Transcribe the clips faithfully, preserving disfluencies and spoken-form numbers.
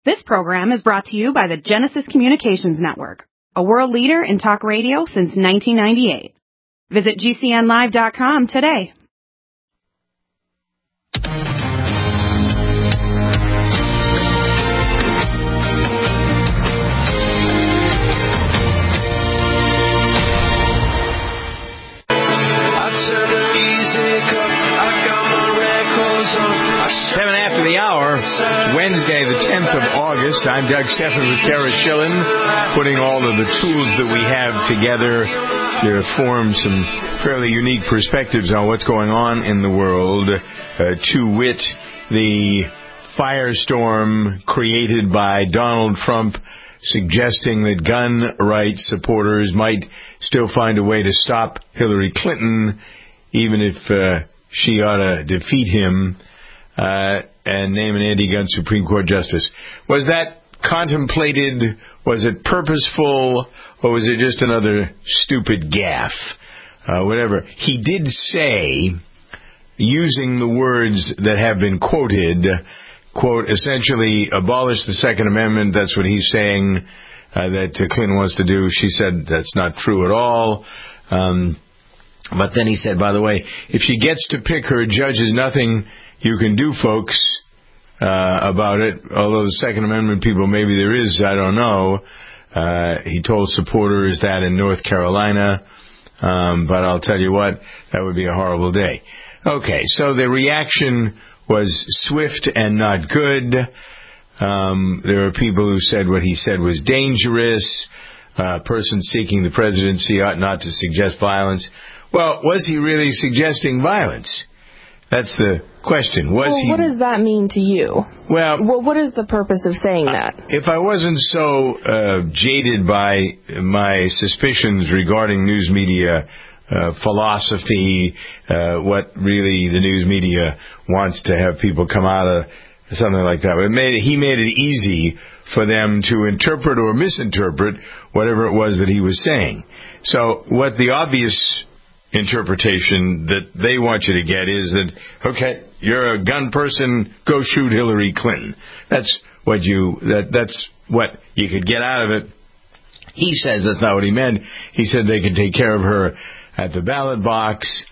This program is brought to you by the Genesis Communications Network, a world leader in talk radio since nineteen ninety-eight. Visit G C N live dot com today. Seven after the hour, Wednesday, the tenth of August. I'm Doug Stephan with Kara Chillen, putting all of the tools that we have together to form some fairly unique perspectives on what's going on in the world. Uh, to wit, the firestorm created by Donald Trump suggesting that gun rights supporters might still find a way to stop Hillary Clinton, even if uh, she ought to defeat him. Uh, and name an anti-gun Supreme Court justice. Was that contemplated? Was it purposeful? Or was it just another stupid gaffe? Uh, whatever. He did say, using the words that have been quoted, quote, essentially abolish the Second Amendment. That's what he's saying uh, that uh, Clinton wants to do. She said that's not true at all. Um, but then he said, by the way, if she gets to pick her judges, nothing you can do, folks, uh, about it. Although the Second Amendment people, maybe there is, I don't know. Uh, he told supporters that in North Carolina. Um, but I'll tell you what, that would be a horrible day. Okay, so the reaction was swift and not good. Um, there are people who said what he said was dangerous. A person seeking the presidency ought not to suggest violence. Well, was he really suggesting violence? That's the question. Was well, he? What does that mean to you? Well, well what is the purpose of saying that? If I wasn't so uh, jaded by my suspicions regarding news media uh, philosophy, uh, what really the news media wants to have people come out of, something like that. But it made, he made it easy for them to interpret or misinterpret whatever it was that he was saying. So what the obvious interpretation that they want you to get is that, okay, you're a gun person, go shoot Hillary Clinton. That's what you, that, that's what you could get out of it. He says that's not what he meant. He said they could take care of her at the ballot box.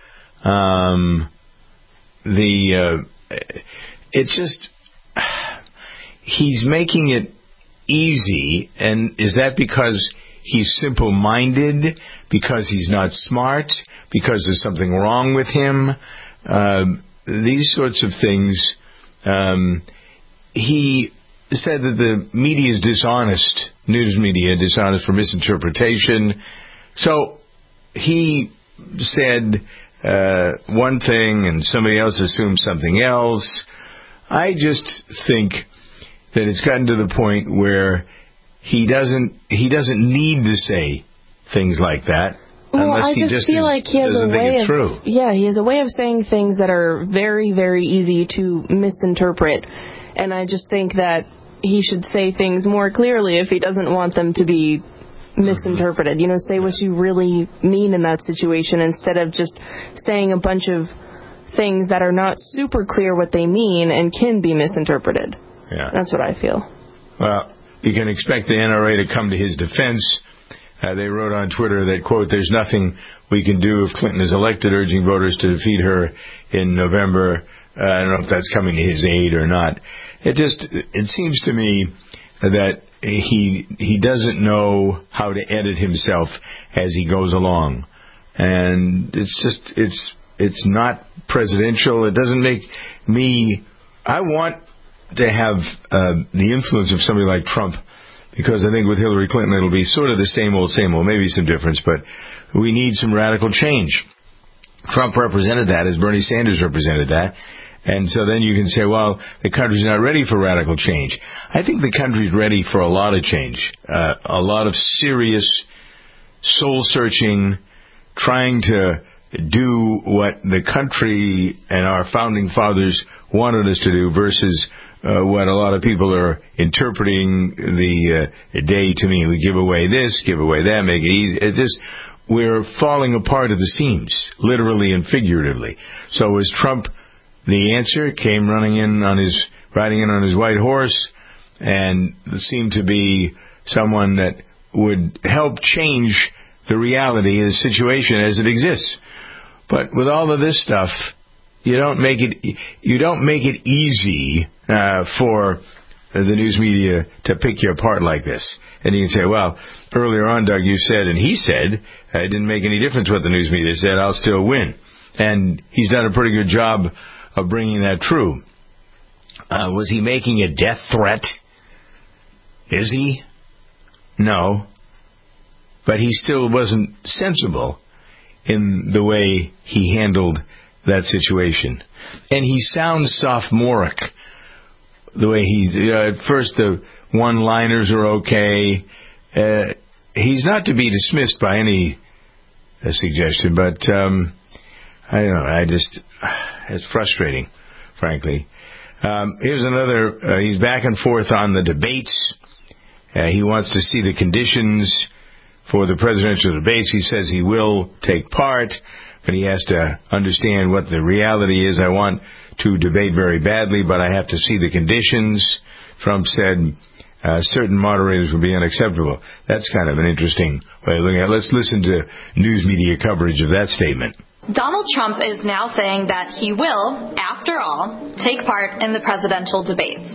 Um, the, uh, it's just, he's making it easy, and is that because he's simple-minded, because he's not smart, because there's something wrong with him? Uh, these sorts of things. Um, he said that the media is dishonest, news media dishonest for misinterpretation. So he said uh, one thing and somebody else assumed something else. I just think that it's gotten to the point where he doesn't he doesn't need to say things like that. Well, I just, just feel is, like he has a way of true. yeah, he has a way of saying things that are very, very easy to misinterpret, and I just think that he should say things more clearly if he doesn't want them to be misinterpreted. Mm-hmm. You know, say what you really mean in that situation instead of just saying a bunch of things that are not super clear what they mean and can be misinterpreted. Yeah, that's what I feel. Well, you can expect the N R A to come to his defense. Uh, they wrote on Twitter that, quote, there's nothing we can do if Clinton is elected, urging voters to defeat her in November. Uh, I don't know if that's coming to his aid or not. It just, it seems to me that he he doesn't know how to edit himself as he goes along. And it's just, it's it's not presidential. It doesn't make me, I want to have uh, the influence of somebody like Trump, because I think with Hillary Clinton it'll be sort of the same old, same old, maybe some difference, but we need some radical change. Trump represented that as Bernie Sanders represented that, and so then you can say, well, the country's not ready for radical change. I think the country's ready for a lot of change, uh, a lot of serious soul-searching, trying to do what the country and our founding fathers wanted us to do versus Uh, what a lot of people are interpreting the uh, day to mean. We give away this, give away that, make it easy. It just, we're falling apart at the seams, literally and figuratively. So was Trump the answer? Came running in on his, riding in on his white horse and seemed to be someone that would help change the reality of the situation as it exists. But with all of this stuff, you don't make it you don't make it easy uh, for the news media to pick you apart like this. And you can say, well, earlier on, Doug, you said, and he said, uh, it didn't make any difference what the news media said, I'll still win. And he's done a pretty good job of bringing that true. Uh, was he making a death threat? Is he? No. But he still wasn't sensible in the way he handled that situation. And he sounds sophomoric. The way he's, uh, at first the one-liners are okay. Uh, he's not to be dismissed by any uh, suggestion, but um, I don't know. I just, it's frustrating, frankly. Um, here's another, uh, he's back and forth on the debates. Uh, he wants to see the conditions for the presidential debates. He says he will take part, but he has to understand what the reality is. I want to debate very badly, but I have to see the conditions. Trump said uh, certain moderators would be unacceptable. That's kind of an interesting way of looking at it. Let's listen to news media coverage of that statement. Donald Trump is now saying that he will, after all, take part in the presidential debates.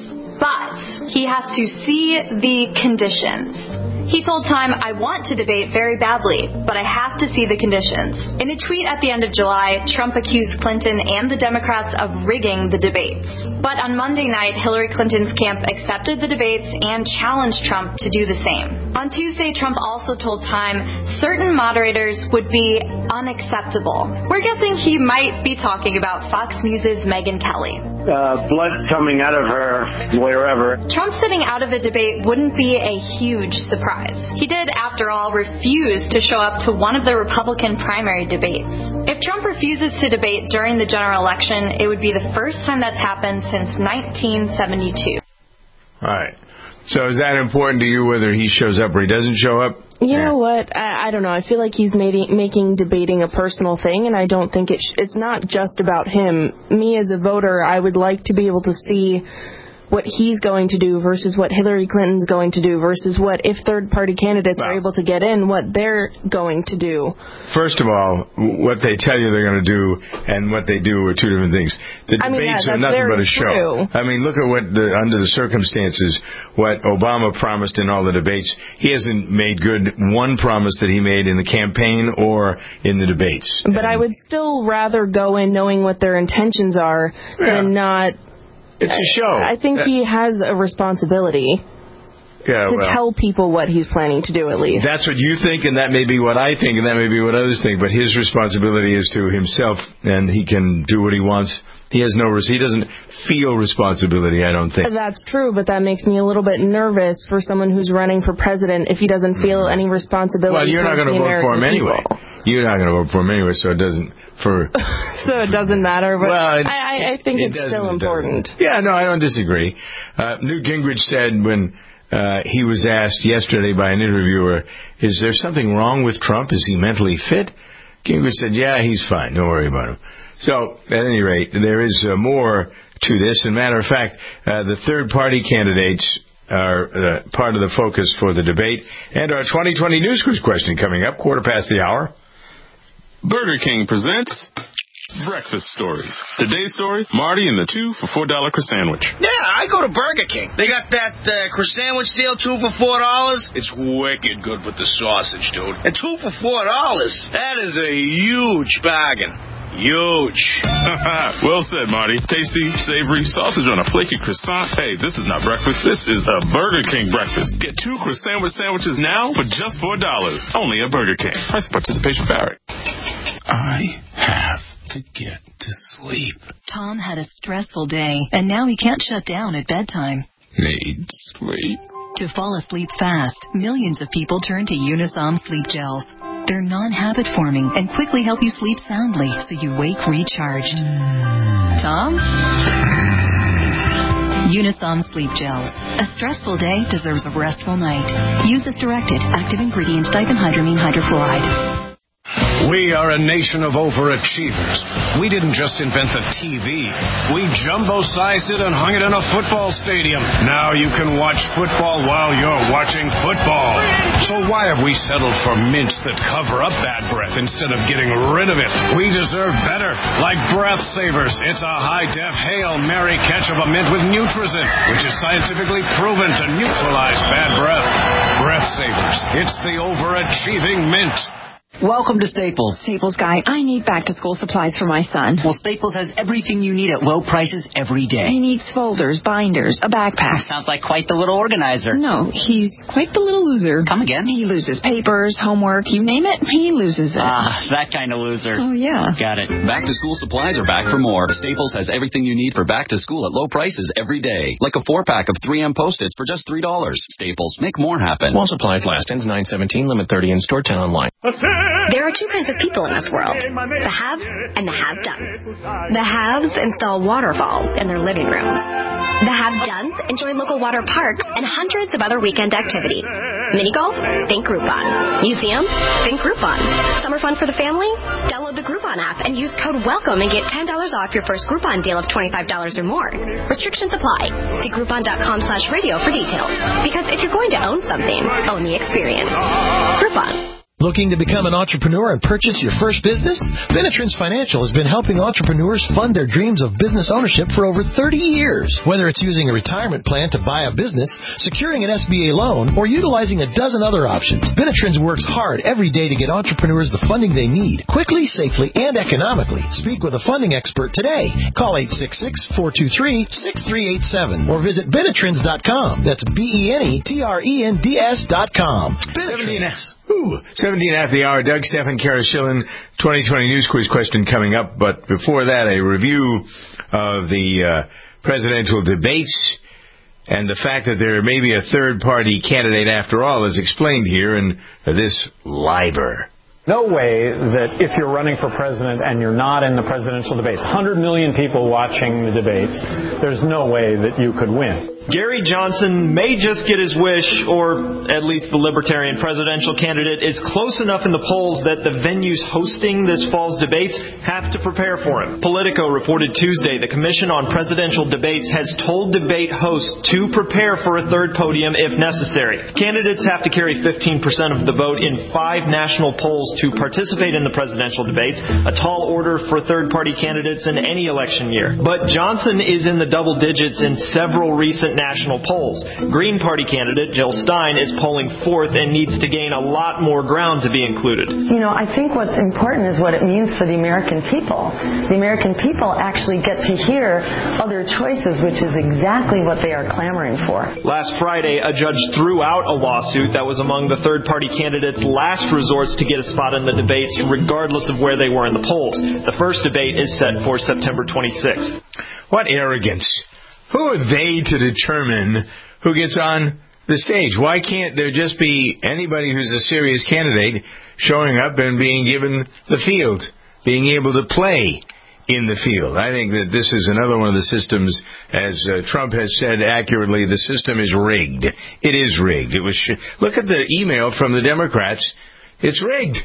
But he has to see the conditions. He told Time, I want to debate very badly, but I have to see the conditions. In a tweet at the end of July, Trump accused Clinton and the Democrats of rigging the debates. But on Monday night, Hillary Clinton's camp accepted the debates and challenged Trump to do the same. On Tuesday, Trump also told Time certain moderators would be unacceptable. We're guessing he might be talking about Fox News' Megyn Kelly. Uh, blood coming out of her wherever. Trump sitting out of a debate wouldn't be a huge surprise. He did, after all, refuse to show up to one of the Republican primary debates. If Trump refuses to debate during the general election, it would be the first time that's happened since nineteen seventy-two. All right. So is that important to you, whether he shows up or he doesn't show up? You yeah. know what? I, I don't know. I feel like he's made, making debating a personal thing, and I don't think it sh- it's not just about him. Me as a voter, I would like to be able to see what he's going to do versus what Hillary Clinton's going to do versus what, if third-party candidates well, are able to get in, what they're going to do. First of all, what they tell you they're going to do and what they do are two different things. The I debates mean, yeah, are nothing but a true. show. I mean, look at what, the, under the circumstances, what Obama promised in all the debates. He hasn't made good one promise that he made in the campaign or in the debates. But and, I would still rather go in knowing what their intentions are yeah. than not... It's a show. I think he has a responsibility yeah, to well, tell people what he's planning to do, at least. That's what you think, and that may be what I think, and that may be what others think, but his responsibility is to himself, and he can do what he wants. He has no, he doesn't feel responsibility, I don't think. That's true, but that makes me a little bit nervous for someone who's running for president if he doesn't feel mm-hmm. any responsibility. Well, you're not going to vote for him anyway. People. You're not going to vote for him anyway, so it doesn't... For so it doesn't matter, but well, it, I, I think it it's still important. It yeah, no, I don't disagree. Uh, Newt Gingrich said when uh, he was asked yesterday by an interviewer, is there something wrong with Trump? Is he mentally fit? Gingrich said, yeah, he's fine. Don't worry about him. So, at any rate, there is uh, more to this. As a matter of fact, uh, the third-party candidates are uh, part of the focus for the debate. And our twenty twenty News Quiz question coming up, quarter past the hour. Burger King presents Breakfast Stories. Today's story, Marty and the two for four dollar croissant sandwich. Yeah, I go to Burger King. They got that uh, croissant sandwich deal, two for four dollars. It's wicked good with the sausage, dude. And two for four dollars. That is a huge bargain. Huge. Well said, Marty. Tasty, savory, sausage on a flaky croissant. Hey, this is not breakfast. This is a Burger King breakfast. Get two croissant sandwiches now for just four dollars. Only at Burger King. Price participation vary. I have to get to sleep. Tom had a stressful day, and now he can't shut down at bedtime. Need sleep. To fall asleep fast, millions of people turn to Unisom Sleep Gels. They're non-habit forming and quickly help you sleep soundly so you wake recharged. Mm. Tom? Unisom Sleep Gels. A stressful day deserves a restful night. Use as directed. Active ingredient diphenhydramine hydrochloride. We are a nation of overachievers. We didn't just invent the T V. We jumbo-sized it and hung it in a football stadium. Now you can watch football while you're watching football. So why have we settled for mints that cover up bad breath instead of getting rid of it? We deserve better, like Breath Savers. It's a high-def Hail Mary catch of a mint with Nutrizin, which is scientifically proven to neutralize bad breath. Breath Savers. It's the overachieving mint. Welcome to Staples. Staples guy, I need back-to-school supplies for my son. Well, Staples has everything you need at low prices every day. He needs folders, binders, a backpack. Sounds like quite the little organizer. No, he's quite the little loser. Come again? He loses papers, homework, you name it, he loses it. Ah, that kind of loser. Oh, yeah. Got it. Back-to-school supplies are back for more. Staples has everything you need for back-to-school at low prices every day. Like a four-pack of three M Post-its for just three dollars. Staples, make more happen. While supplies last. Ends nine seventeen, limit thirty in store, ten online. There are two kinds of people in this world, the haves and the have-dones. The haves install waterfalls in their living rooms. The have-dones enjoy local water parks and hundreds of other weekend activities. Mini golf? Think Groupon. Museum? Think Groupon. Summer fun for the family? Download the Groupon app and use code WELCOME and get ten dollars off your first Groupon deal of twenty-five dollars or more. Restrictions apply. See Groupon.com slash radio for details. Because if you're going to own something, own the experience. Groupon. Looking to become an entrepreneur and purchase your first business? Benetrends Financial has been helping entrepreneurs fund their dreams of business ownership for over thirty years. Whether it's using a retirement plan to buy a business, securing an S B A loan, or utilizing a dozen other options, Benetrends works hard every day to get entrepreneurs the funding they need, quickly, safely, and economically. Speak with a funding expert today. Call eight six six, four two three, six three eight seven or visit Benetrends dot com. That's B E N E T R E N D S dot com. Benetrends. Ooh, seventeen after the hour. Doug Stephan, Kara Schillen, twenty twenty News Quiz question coming up. But before that, a review of the uh, presidential debates and the fact that there may be a third-party candidate after all is explained here in this LIBOR. No way that if you're running for president and you're not in the presidential debates, one hundred million people watching the debates, there's no way that you could win. Gary Johnson may just get his wish, or at least the Libertarian presidential candidate is close enough in the polls that the venues hosting this fall's debates have to prepare for him. Politico reported Tuesday the Commission on Presidential Debates has told debate hosts to prepare for a third podium if necessary. Candidates have to carry fifteen percent of the vote in five national polls to participate in the presidential debates, a tall order for third-party candidates in any election year. But Johnson is in the double digits in several recent national polls. Green Party candidate Jill Stein is polling fourth and needs to gain a lot more ground to be included. You know, I think what's important is what it means for the American people. The American people actually get to hear other choices, which is exactly what they are clamoring for. Last Friday, a judge threw out a lawsuit that was among the third-party candidates' last resorts to get a spot in the debates, regardless of where they were in the polls. The first debate is set for September twenty-sixth. What arrogance. Who are they to determine who gets on the stage? Why can't there just be anybody who's a serious candidate showing up and being given the field, being able to play in the field? I think that this is another one of the systems, as uh, Trump has said accurately, the system is rigged. It is rigged. It was. Sh- Look at the email from the Democrats. It's rigged.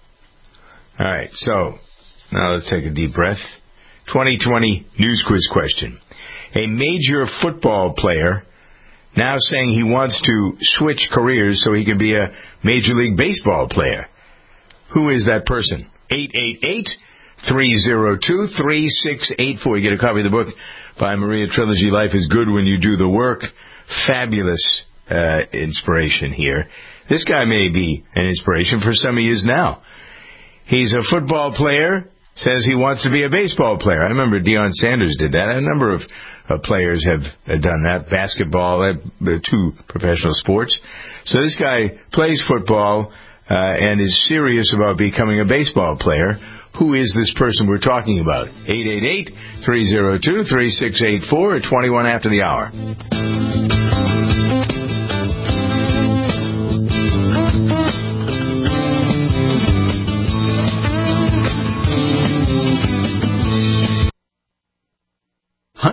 All right, so now let's take a deep breath. twenty twenty News Quiz question. A major football player now saying he wants to switch careers so he can be a Major League Baseball player. Who is that person? eight eight eight, three oh two, three six eight four. You get a copy of the book by Maria Trilogy, Life is Good When You Do the Work. Fabulous uh, inspiration here. This guy may be an inspiration for some of you now. He's a football player, says he wants to be a baseball player. I remember Deion Sanders did that. A number of uh, players have uh, done that. Basketball, uh, two professional sports. So this guy plays football uh, and is serious about becoming a baseball player. Who is this person we're talking about? eight eight eight, three oh two, three six eight four at twenty-one after the hour.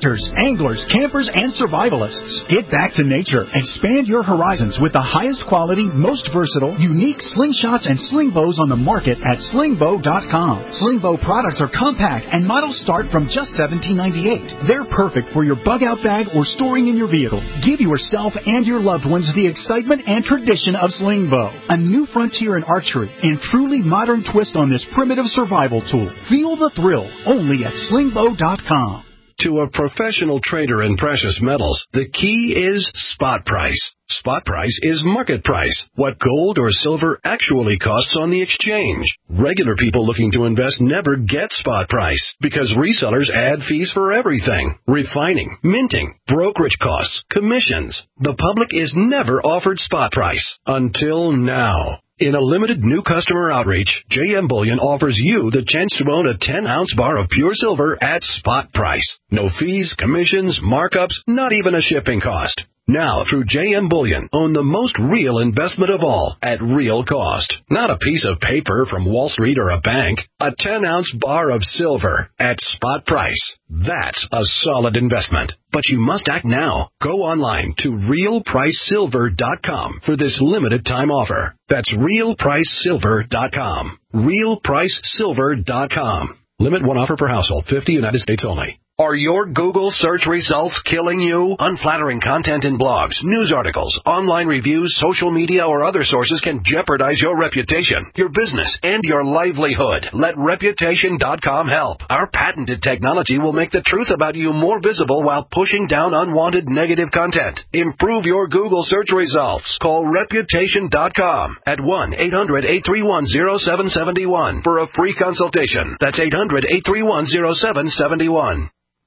hunters, anglers, campers, and survivalists. Get back to nature. Expand your horizons with the highest quality, most versatile, unique slingshots and sling bows on the market at sling bow dot com. Sling bow products are compact and models start from just seventeen ninety-eight. They're perfect for your bug-out bag or storing in your vehicle. Give yourself and your loved ones the excitement and tradition of sling bow. A new frontier in archery and truly modern twist on this primitive survival tool. Feel the thrill only at sling bow dot com. To a professional trader in precious metals, the key is spot price. Spot price is market price, what gold or silver actually costs on the exchange. Regular people looking to invest never get spot price because resellers add fees for everything. Refining, minting, brokerage costs, commissions. The public is never offered spot price until now. In a limited new customer outreach, J M Bullion offers you the chance to own a ten-ounce bar of pure silver at spot price. No fees, commissions, markups, not even a shipping cost. Now, through J M Bullion, own the most real investment of all at real cost. Not a piece of paper from Wall Street or a bank. A ten-ounce bar of silver at spot price. That's a solid investment. But you must act now. Go online to real price silver dot com for this limited time offer. That's real price silver dot com. real price silver dot com. Limit one offer per household. fifty United States only. Are your Google search results killing you? Unflattering content in blogs, news articles, online reviews, social media, or other sources can jeopardize your reputation, your business, and your livelihood. Let reputation dot com help. Our patented technology will make the truth about you more visible while pushing down unwanted negative content. Improve your Google search results. Call reputation dot com at one eight hundred eight three one zero seven seven one for a free consultation. That's eight hundred eight three one zero seven seven one.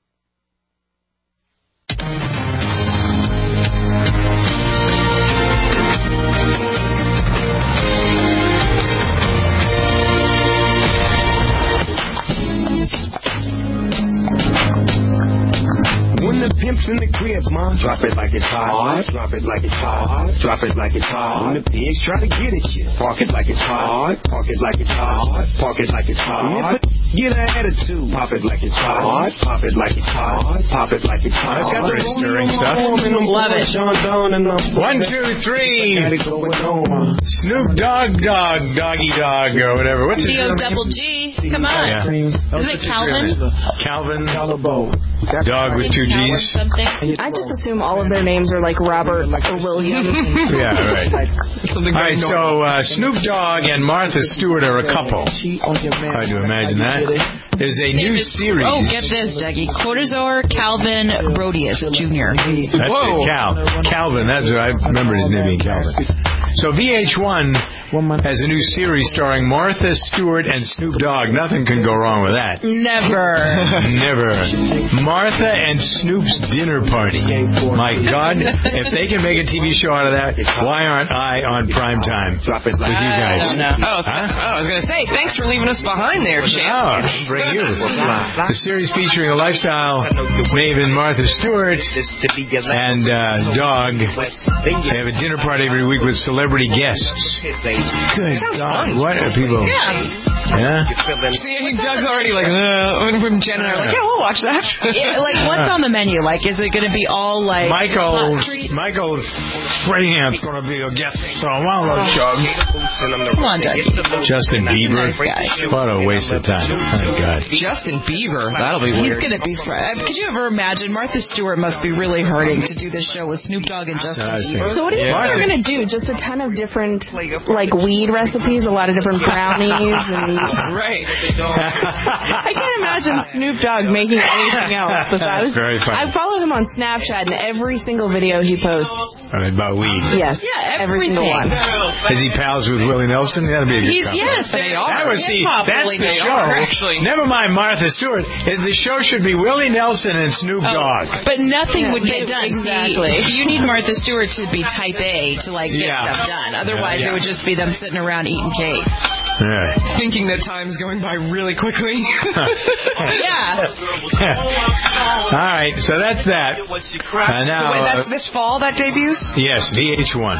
When the pimp's in the crib, ma, drop it like it's hot. Drop it like it's hot. Drop it like it's hot. When the pigs try to get at you, park it like it's hot. Park it like it's hot. Park it like it's hot. Get an attitude, pop it like it's hot. Pop it like it's hot. Pop it like it's hot. That's got pretty stirring stuff. Love it. One, two, three. Snoop Dogg Dog, Doggy Dog, or whatever. What's his D O name? double G. Come on. Yeah. Isn't it Calvin? Calvin. Dog with two G's. I just assume all of their names are like Robert or William. Yeah, right. All right, so uh, Snoop Dogg and Martha Stewart are a couple. Hard to imagine that. There's a new series. Oh, get this, Dougie. Cortizor Calvin Brodius Junior That's Whoa. it, Cal. Calvin, that's what I remember his name being Calvin. So V H one has a new series starring Martha Stewart and Snoop Dogg. Nothing can go wrong with that. Never. Never. Martha and Snoop's dinner party. My God, if they can make a T V show out of that, why aren't I on prime time with you guys? Oh, Huh? oh, I was going to say, thanks for leaving us behind there, champ. Oh, bring you. The series featuring a lifestyle maven Martha Stewart and uh, Dog. They have a dinner party every week with celebrity guests. Good God, what are people? Yeah. Yeah? See, I think Doug's already like, uh, from Jen and I are like, yeah, we'll watch that. Yeah, like, what's on the menu? Like, is it going to be all, like, Michael's, Michael's friend's going to be a guest. So I want to chug. Come on, Doug. Justin Bieber. Nice guy. What a waste of time. My God. Justin Bieber. That'll be weird. He's going to be fr- Could you ever imagine? Martha Stewart must be really hurting to do this show with Snoop Dogg and Justin Bieber. So what do you think they're going to do? Just a ton of different, like, weed recipes, a lot of different brownies, and... Right. I can't imagine Snoop Dogg making anything else besides... That's very funny. I follow him on Snapchat, and every single video he posts... About weed. Yes. Yeah, every single one. Is he pals with Willie Nelson? That'll be a good He's, couple. yes, they are. That was the, that's Probably the they show. are, actually. Never mind Martha Stewart. The show should be Willie Nelson and Snoop Oh, Dogg. but nothing Yeah, would get done. exactly. See, you need Martha Stewart to be type A to like get Yeah. stuff done. Otherwise, Yeah, yeah. it would just be them sitting around eating cake, Yeah. thinking that time's going by really quickly. Yeah. All right, so that's that. Uh, now, So wait, that's uh, this fall that debuts? yes, V H one.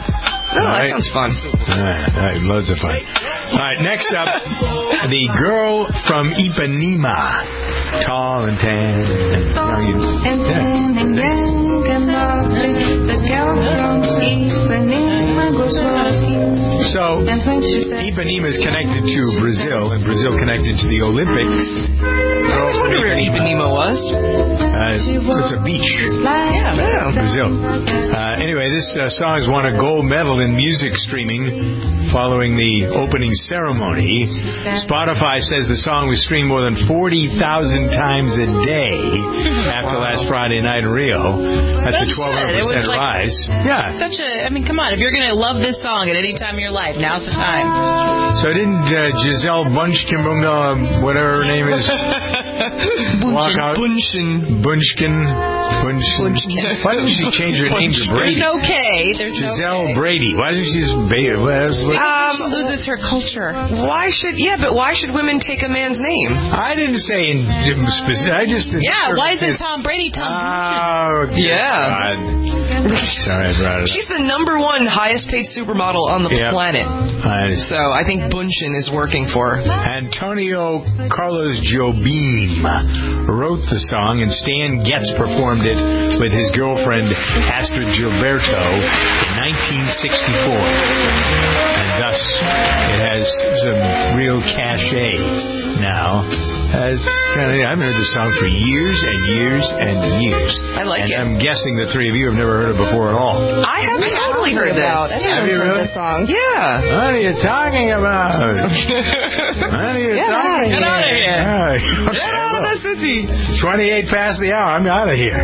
Oh, that sounds fun. All right, all right, loads of fun. All right, next up, the girl from Ipanema. Tall and tan. And young and tan and young and lovely. The girl from Ipanema goes walking. So, Ipanema is connected to Brazil, and Brazil connected to the Olympics. I was wondering where Ipanema was. Uh, it's a beach. Yeah, yeah. Brazil. Uh, anyway, this uh, song has won a gold medal in music streaming following the opening ceremony. Spotify says the song was streamed more than forty thousand times a day after last Friday night in Rio. That's, That's a twelve hundred percent like, rise. Yeah. Such a, I mean, come on. If you're going to love this song at any time in your life, now's the time. So didn't uh, Giselle Bunchkin, uh, whatever her name is, walk out? Bunchkin. Bunchkin. Bunchkin. Why didn't she change her name to Brady? There's no K. There's Giselle no K. Brady. Why didn't she just... Ba- what, um, she loses her culture. Why should... Yeah, but why should women take a man's name? I didn't say in specific... I just... Yeah, why is it Tom Brady? Tom Oh, yeah. God. Sorry, I brought it up. She's the number one highest paid supermodel on the yep. planet. I so I think Bunchen is working for her. Antonio Carlos Jobim wrote the song, and Stan Getz performed it with his girlfriend Astrid Gilberto in nineteen sixty-four. And thus, it has some real cachet now. As, I haven't heard this song for years and years and years. I like and it. I'm guessing the three of you have never heard it before at all. I have totally heard this. Have you heard really? this song. Yeah. What are you talking about? What are you Get talking Get out of here. Right. Okay, Get out of the city. twenty-eight past the hour. I'm out of here.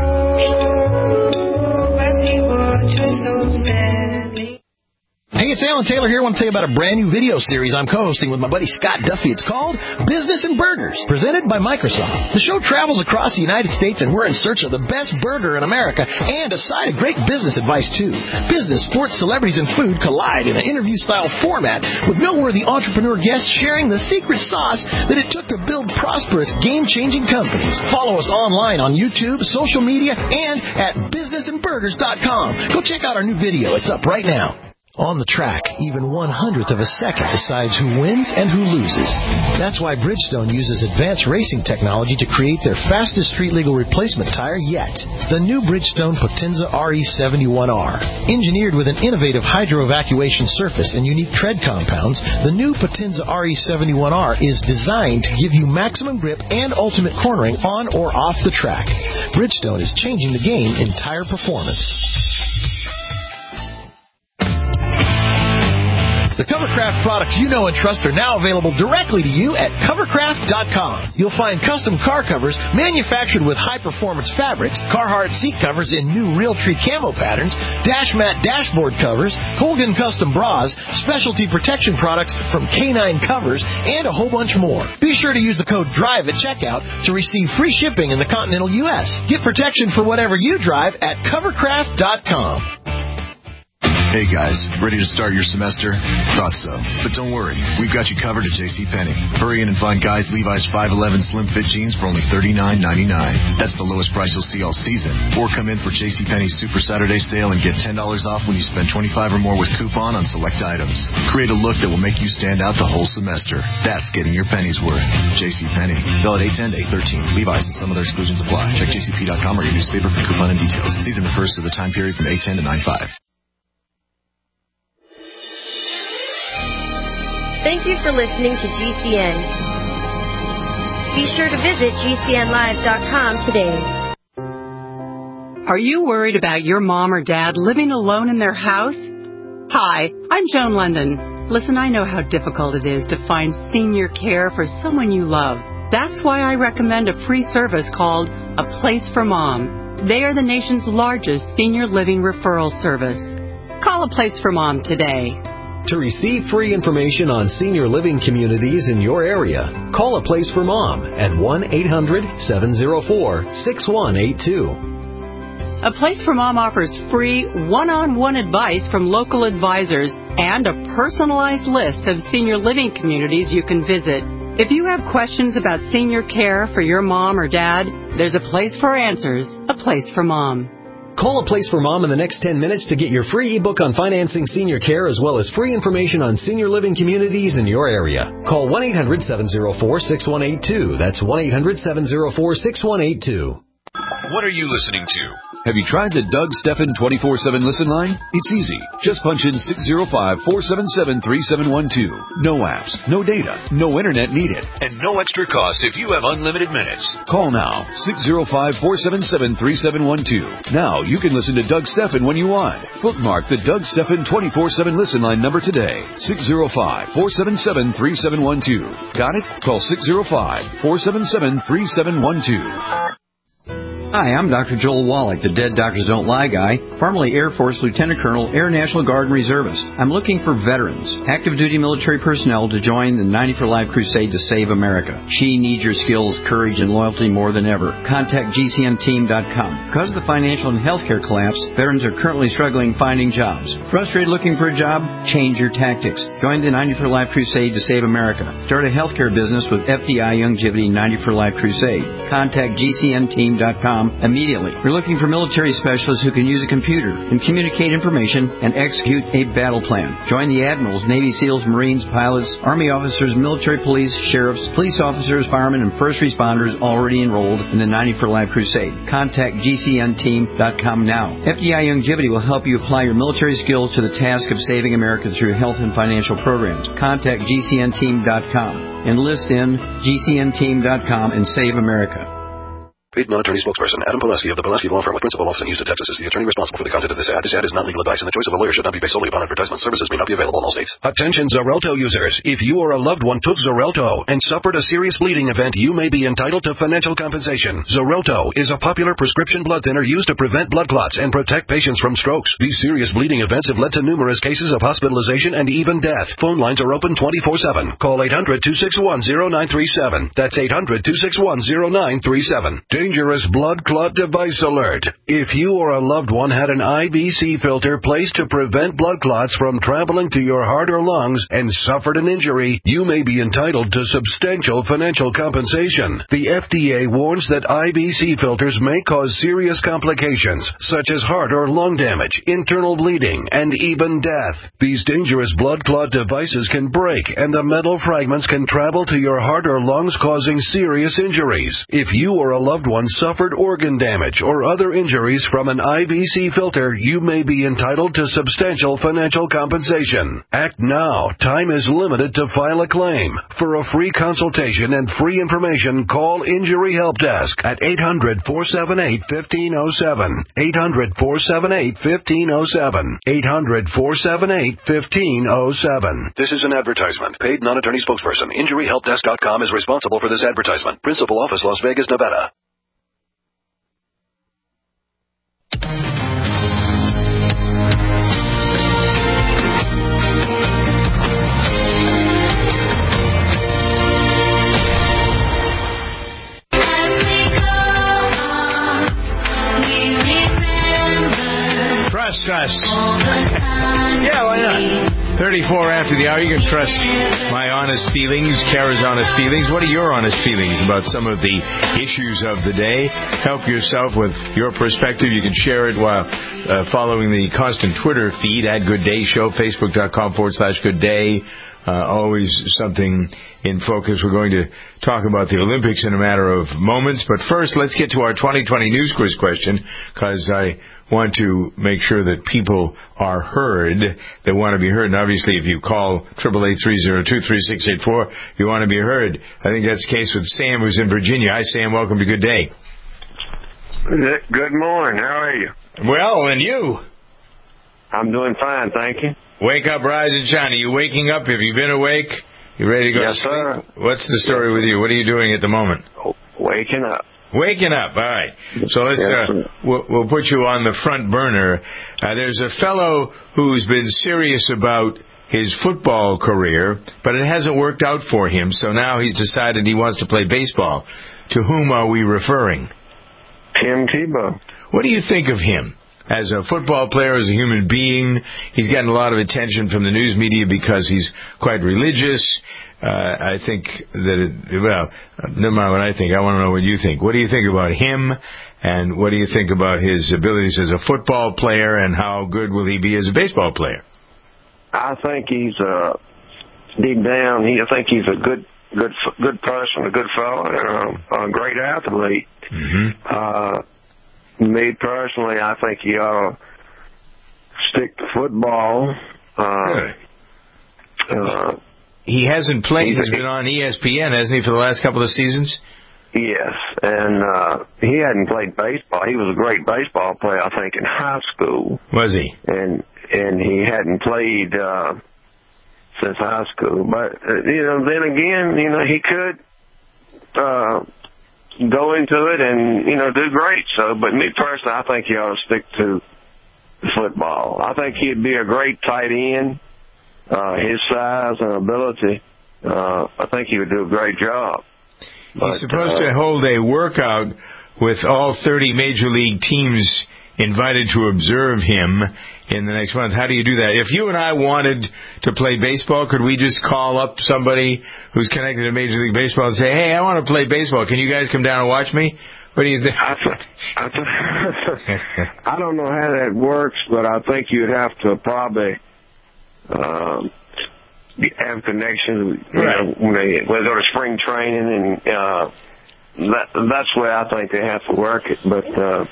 Hey, it's Alan Taylor here. I want to tell you about a brand new video series I'm co-hosting with my buddy Scott Duffy. It's called Business and Burgers, presented by Microsoft. The show travels across the United States, and we're in search of the best burger in America and a side of great business advice, too. Business, sports, celebrities, and food collide in an interview-style format with noteworthy entrepreneur guests sharing the secret sauce that it took to build prosperous, game-changing companies. Follow us online on YouTube, social media, and at business and burgers dot com. Go check out our new video. It's up right now. On the track, even one hundredth of a second decides who wins and who loses. That's why Bridgestone uses advanced racing technology to create their fastest street-legal replacement tire yet. The new Bridgestone Potenza R E seventy-one R. Engineered with an innovative hydro-evacuation surface and unique tread compounds, the new Potenza R E seventy-one R is designed to give you maximum grip and ultimate cornering on or off the track. Bridgestone is changing the game in tire performance. The Covercraft products you know and trust are now available directly to you at covercraft dot com. You'll find custom car covers manufactured with high-performance fabrics, Carhartt seat covers in new Realtree camo patterns, Dash Mat dashboard covers, Colgan custom bras, specialty protection products from K nine Covers, and a whole bunch more. Be sure to use the code DRIVE at checkout to receive free shipping in the continental U S. Get protection for whatever you drive at covercraft dot com. Hey guys, ready to start your semester? Thought so. But don't worry, we've got you covered at JCPenney. Hurry in and find guys Levi's five eleven slim fit jeans for only thirty-nine ninety-nine. That's the lowest price you'll see all season. Or come in for JCPenney's Super Saturday sale and get ten dollars off when you spend twenty-five dollars or more with coupon on select items. Create a look that will make you stand out the whole semester. That's getting your pennies worth. JCPenney. Valid eight ten to eight thirteen. Levi's and some other exclusions apply. Check J C P dot com or your newspaper for coupon and details. Season refers to the time period from eight ten to nine five. Thank you for listening to G C N. Be sure to visit G C N live dot com today. Are you worried about your mom or dad living alone in their house? Hi, I'm Joan London. Listen, I know how difficult it is to find senior care for someone you love. That's why I recommend a free service called A Place for Mom. They are the nation's largest senior living referral service. Call A Place for Mom today. To receive free information on senior living communities in your area, call A Place for Mom at one eight hundred seven oh four six one eight two. A Place for Mom offers free one-on-one advice from local advisors and a personalized list of senior living communities you can visit. If you have questions about senior care for your mom or dad, there's a place for answers, A Place for Mom. Call A Place for Mom in the next ten minutes to get your free ebook on financing senior care as well as free information on senior living communities in your area. Call one eight hundred seven oh four six one eight two. That's one eight hundred seven oh four six one eight two. What are you listening to? Have you tried the Doug Stephan twenty-four seven listen line? It's easy. Just punch in six oh five, four seven seven, three seven one two. No apps, no data, no internet needed, and no extra cost if you have unlimited minutes. Call now, six oh five, four seven seven, three seven one two. Now you can listen to Doug Stephan when you want. Bookmark the Doug Stephan twenty-four seven listen line number today, six oh five, four seven seven, three seven one two. Got it? Call six oh five, four seven seven, three seven one two. Hi, I'm Doctor Joel Wallach, the Dead Doctors Don't Lie guy, formerly Air Force Lieutenant Colonel, Air National Guard and Reservist. I'm looking for veterans, active duty military personnel to join the ninety for Life crusade to save America. She needs your skills, courage, and loyalty more than ever. Contact G C N team dot com. Because of the financial and healthcare collapse, veterans are currently struggling finding jobs. Frustrated looking for a job? Change your tactics. Join the ninety for Life crusade to save America. Start a healthcare business with F D I Youngevity ninety for Life crusade. Contact G C N team dot com immediately. We're looking for military specialists who can use a computer and communicate information and execute a battle plan. Join the admirals, Navy SEALs, Marines, pilots, Army officers, military police, sheriffs, police officers, firemen, and first responders already enrolled in the ninety for Life crusade. Contact G C N team dot com now. F D I Youngevity will help you apply your military skills to the task of saving America through health and financial programs. Contact G C N team dot com. Enlist in G C N team dot com and save America. Paid non-attorney spokesperson Adam Pulaski of the Pulaski Law Firm with principal office in Houston, Texas is the attorney responsible for the content of this ad. This ad is not legal advice, and the choice of a lawyer should not be based solely upon advertisement. Services may not be available in all states. Attention Xarelto users. If you or a loved one took Xarelto and suffered a serious bleeding event, you may be entitled to financial compensation. Xarelto is a popular prescription blood thinner used to prevent blood clots and protect patients from strokes. These serious bleeding events have led to numerous cases of hospitalization and even death. Phone lines are open twenty-four seven. Call eight hundred, two six one, zero nine three seven. That's eight hundred, two six one, zero nine three seven. Dangerous blood clot device alert. If you or a loved one had an I V C filter placed to prevent blood clots from traveling to your heart or lungs and suffered an injury, you may be entitled to substantial financial compensation. The F D A warns that I V C filters may cause serious complications, such as heart or lung damage, internal bleeding, and even death. These dangerous blood clot devices can break, and the metal fragments can travel to your heart or lungs, causing serious injuries. If you or a loved one suffered organ damage or other injuries from an I V C filter, you may be entitled to substantial financial compensation. Act now. Time is limited to file a claim. For a free consultation and free information, call Injury Help Desk at eight hundred, four seven eight, one five zero seven. eight hundred, four seven eight, one five zero seven. eight hundred, four seven eight, one five zero seven. This is an advertisement. Paid non-attorney spokesperson. Injury Help Desk dot com is responsible for this advertisement. Principal office, Las Vegas, Nevada. Trust us. Yeah, why not? thirty-four after the hour. You can trust my honest feelings, Kara's honest feelings. What are your honest feelings about some of the issues of the day? Help yourself with your perspective. You can share it while uh, following the constant Twitter feed at Good Day Show, Facebook.com forward slash Good Day. Uh, always something in focus. We're going to talk about the Olympics in a matter of moments. But first, let's get to our twenty twenty news quiz question, because I want to make sure that people are heard that want to be heard. And obviously, if you call eight eight eight, three zero two, three six eight four, you want to be heard. I think that's the case with Sam, who's in Virginia. Hi, Sam. Welcome to Good Day. Good morning. How are you? Well, and you? I'm doing fine, thank you. Wake up, rise and shine. Are you waking up? Have you been awake? You ready to go yes, to sleep? Sir. What's the story with you? What are you doing at the moment? Waking up. Waking up. All right. So let's yes, uh, we'll, we'll put you on the front burner. Uh, there's a fellow who's been serious about his football career, but it hasn't worked out for him. So now he's decided he wants to play baseball. To whom are we referring? Tim Tebow. What do you think of him? As a football player, as a human being, he's gotten a lot of attention from the news media because he's quite religious. Uh, I think that, it, well, never mind what I think. I want to know what you think. What do you think about him And what do you think about his abilities as a football player, and how good will he be as a baseball player? I think he's uh, deep down. He, I think he's a good, good, good person, a good fellow, and a, a great athlete. Mm-hmm. Uh, me personally, I think he ought to stick to football. Uh, really? Uh, he hasn't played. He's been on E S P N, hasn't he, for the last couple of seasons? Yes, and uh, he hadn't played baseball. He was a great baseball player, I think, in high school. Was he? And and he hadn't played uh, since high school. But, uh, you know, then again, you know, he could uh, go into it and, you know, do great. So, but me personally, I think he ought to stick to football. I think he'd be a great tight end. Uh, his size and ability, uh, I think he would do a great job. But, He's supposed uh, to hold a workout with all thirty major league teams invited to observe him in the next month. How do you do that? If you and I wanted to play baseball, could we just call up somebody who's connected to Major League Baseball and say, hey, I want to play baseball. Can you guys come down and watch me? What do you think? I, th- I, th- I don't know how that works, but I think you'd have to probably um, have connections. You right. know, when they, when they go to spring training, and uh, that, that's the way I think they have to work it. But uh,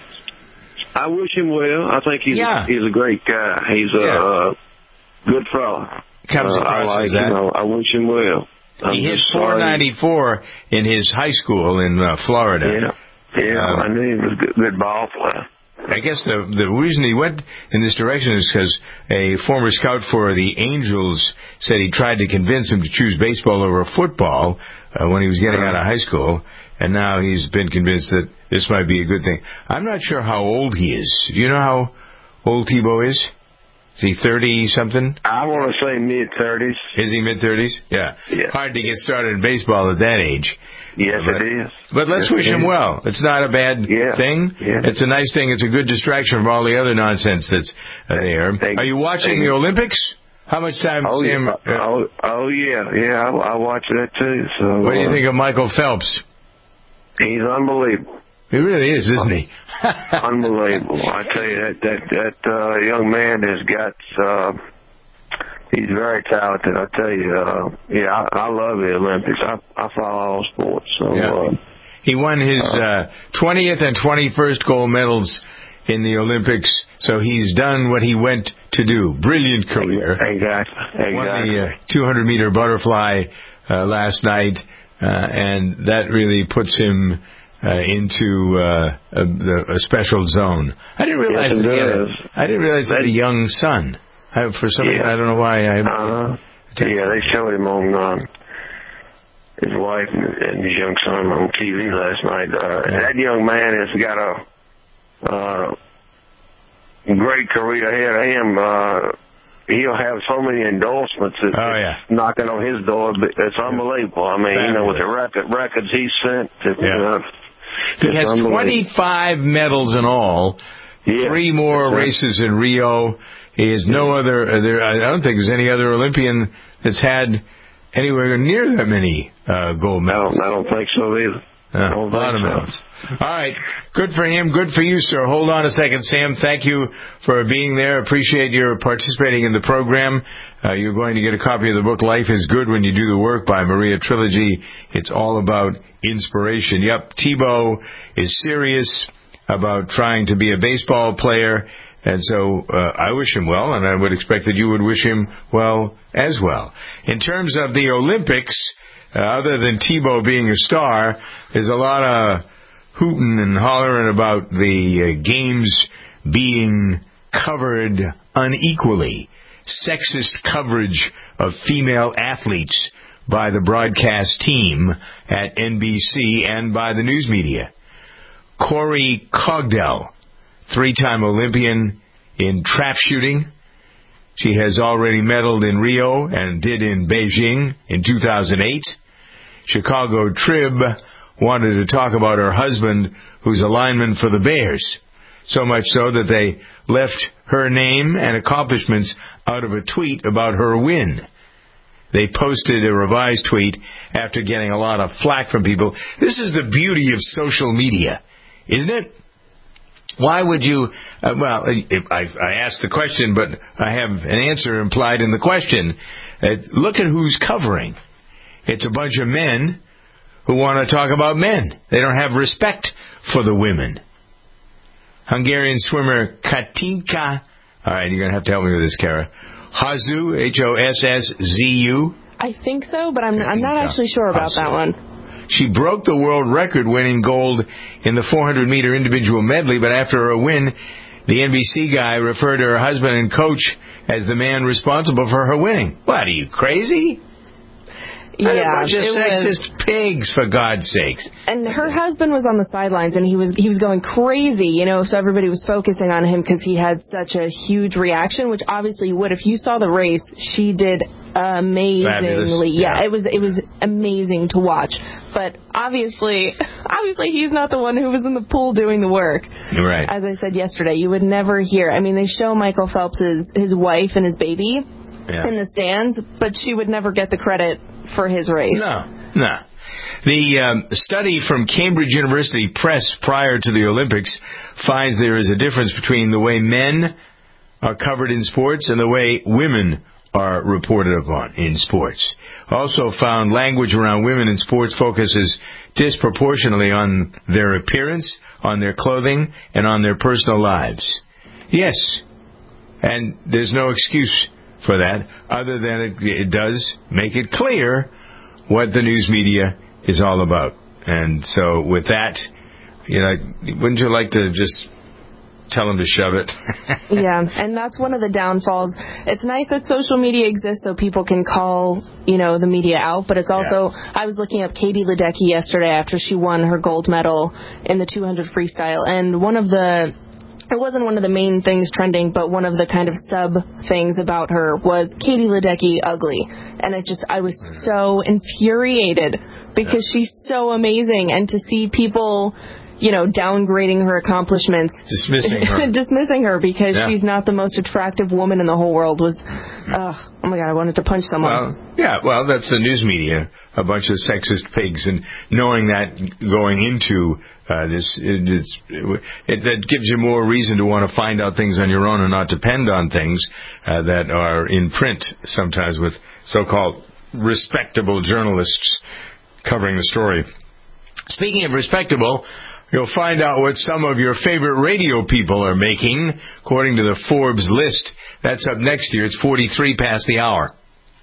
I wish him well. I think he's yeah. a, he's a great guy. He's a yeah. uh, good fellow. Comes uh, across I like as that. You know, I wish him well. I'm he hit just four ninety-four in his high school in uh, Florida. Yeah. Yeah, um, I knew he was a good, good ball player. I guess the the reason he went in this direction is because a former scout for the Angels said he tried to convince him to choose baseball over football uh, when he was getting out of high school, and now he's been convinced that this might be a good thing. I'm not sure how old he is. Do you know how old Tebow is? Is he thirty-something? I want to say mid-thirties. Is he mid-thirties? Yeah. yeah. Hard to get started in baseball at that age. Yes, but, it is. But let's yes, wish him is. well. It's not a bad yeah. thing. Yeah. It's a nice thing. It's a good distraction from all the other nonsense that's uh, there. Thank Are you watching you. the Olympics? How much time, oh, Sam? Yeah. Uh, oh, oh, yeah. Yeah, I, I watch that, too. So, what do you uh, think of Michael Phelps? He's unbelievable. He really is, isn't he? Unbelievable. I tell you, that, that, that uh, young man has got... Uh, He's very talented, I tell you. Uh, yeah, I, I love the Olympics. I, I follow all sports. So, yeah. uh, he won his uh, twentieth and twenty-first gold medals in the Olympics, so he's done what he went to do. Brilliant career. Exactly. exactly. Won the uh, two hundred meter butterfly uh, last night, uh, and that really puts him uh, into uh, a, a special zone. I didn't realize yes, that he had a, I didn't realize that he had a young son. I, for some reason, yeah. I don't know why. I, uh-huh. Yeah, they showed him on um, his wife and, and his young son on T V last night. Uh, yeah. That young man has got a uh, great career ahead of him. Uh, he'll have so many endorsements. It's, oh, yeah. it's knocking on his door. But it's unbelievable. I mean, Fabulous. You know, with the record, records he's sent. It's, yeah. uh, he has twenty-five medals in all. Yeah. Three more races in Rio. He has no other, uh, there, I don't think there's any other Olympian that's had anywhere near that many uh, gold medals. No, I don't think so either. Uh, a lot of medals. All right. Good for him. Good for you, sir. Hold on a second, Sam. Thank you for being there. Appreciate your participating in the program. Uh, you're going to get a copy of the book, Life is Good When You Do the Work, by Maria Trilogy. It's all about inspiration. Yep, Tebow is serious about trying to be a baseball player. And so uh, I wish him well, and I would expect that you would wish him well as well. In terms of the Olympics, uh, other than Tebow being a star, there's a lot of hooting and hollering about the uh, games being covered unequally. Sexist coverage of female athletes by the broadcast team at N B C and by the news media. Corey Cogdell, three-time Olympian in trap shooting. She has already medaled in Rio and did in Beijing in two thousand eight. Chicago Trib wanted to talk about her husband, who's a lineman for the Bears, so much so that they left her name and accomplishments out of a tweet about her win. They posted a revised tweet after getting a lot of flack from people. This is the beauty of social media, isn't it? Why would you, uh, well, I, I asked the question, but I have an answer implied in the question. Uh, look at who's covering. It's a bunch of men who want to talk about men. They don't have respect for the women. Hungarian swimmer Katinka, all right, you're going to have to help me with this, Kara. Hosszu, H O S S Z U. I think so, but I'm, I'm not actually sure about that one. She broke the world record winning gold in the four hundred meter individual medley, but after her win, the N B C guy referred to her husband and coach as the man responsible for her winning. What, are you crazy? Yeah, a bunch of it sexist was, pigs, for God's sakes. And her husband was on the sidelines, and he was he was going crazy, you know, so everybody was focusing on him because he had such a huge reaction, which obviously you would. If you saw the race, she did amazingly. Yeah, yeah, it was it was amazing to watch. But obviously, obviously he's not the one who was in the pool doing the work. Right. As I said yesterday, you would never hear. I mean, they show Michael Phelps's his wife and his baby yeah. in the stands, but she would never get the credit for his race. No, no. The um, study from Cambridge University Press prior to the Olympics finds there is a difference between the way men are covered in sports and the way women are reported upon in sports. Also found language around women in sports focuses disproportionately on their appearance, on their clothing, and on their personal lives. Yes, and there's no excuse for that, other than it, it does make it clear what the news media is all about. And so with that, you know, wouldn't you like to just tell them to shove it? Yeah, and that's one of the downfalls. It's nice that social media exists so people can call, you know, the media out, but it's also, yeah. I was looking up Katie Ledecky yesterday after she won her gold medal in the two hundred freestyle, and one of the It wasn't one of the main things trending, but one of the kind of sub things about her was Katie Ledecky ugly. And it just, I was so infuriated because yeah. she's so amazing. And to see people, you know, downgrading her accomplishments. Dismissing her. dismissing her because yeah. she's not the most attractive woman in the whole world was, uh, oh my God, I wanted to punch someone. Well, yeah, well, that's the news media, a bunch of sexist pigs. And knowing that going into Uh, this it, it's, it, that gives you more reason to want to find out things on your own and not depend on things uh, that are in print sometimes with so-called respectable journalists covering the story. Speaking of respectable, you'll find out what some of your favorite radio people are making, according to the Forbes list. That's up next year. It's forty-three past the hour.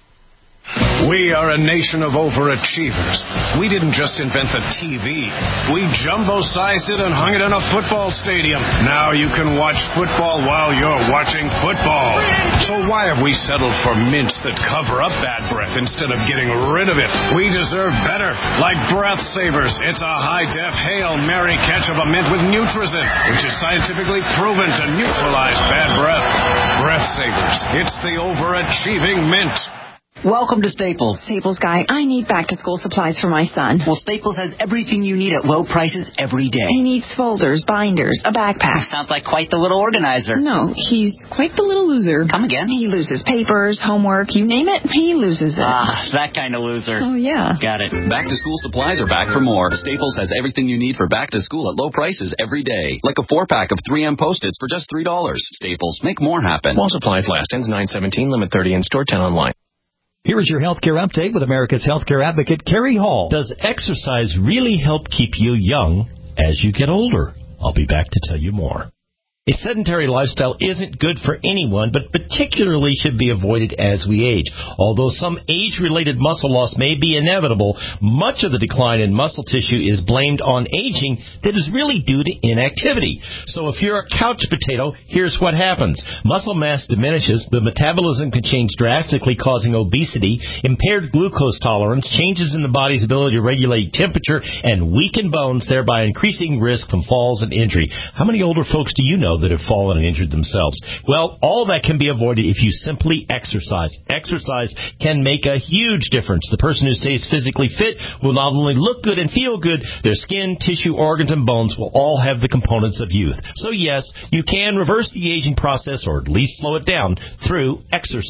We are a nation of overachievers. We didn't just invent the T V. We jumbo-sized it and hung it in a football stadium. Now you can watch football while you're watching football. So why have we settled for mints that cover up bad breath instead of getting rid of it? We deserve better. Like Breath Savers. It's a high-def Hail Mary catch of a mint with Nutrizin, which is scientifically proven to neutralize bad breath. Breath Savers. It's the overachieving mint. Welcome to Staples. Staples guy, I need back-to-school supplies for my son. Well, Staples has everything you need at low prices every day. He needs folders, binders, a backpack. Sounds like quite the little organizer. No, he's quite the little loser. Come again? He loses papers, homework, you name it, he loses it. Ah, that kind of loser. Oh, yeah. Got it. Back-to-school supplies are back for more. Staples has everything you need for back-to-school at low prices every day. Like a four-pack of three M Post-its for just three dollars. Staples, make more happen. While supplies last. Ends nine seventeen, limit thirty in store, ten online. Here is your healthcare update with America's healthcare advocate, Carrie Hall. Does exercise really help keep you young as you get older? I'll be back to tell you more. A sedentary lifestyle isn't good for anyone, but particularly should be avoided as we age. Although some age-related muscle loss may be inevitable, much of the decline in muscle tissue is blamed on aging that is really due to inactivity. So if you're a couch potato, here's what happens. Muscle mass diminishes, the metabolism can change drastically, causing obesity, impaired glucose tolerance, changes in the body's ability to regulate temperature, and weaken bones, thereby increasing risk from falls and injury. How many older folks do you know that have fallen and injured themselves? Well, all that can be avoided if you simply exercise. Exercise can make a huge difference. The person who stays physically fit will not only look good and feel good, their skin, tissue, organs, and bones will all have the components of youth. So yes, you can reverse the aging process or at least slow it down through exercise.